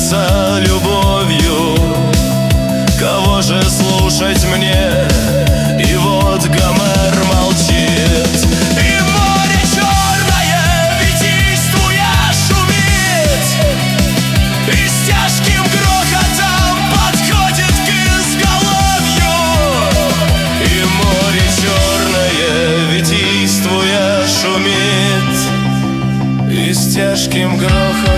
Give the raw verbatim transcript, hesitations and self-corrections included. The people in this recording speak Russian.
за любовью. Кого же слушать мне? И вот Гомер молчит. И море черное, витийствуя, шумит, и с тяжким грохотом подходит к изголовью. И море черное, витийствуя, шумит, и с тяжким грохотом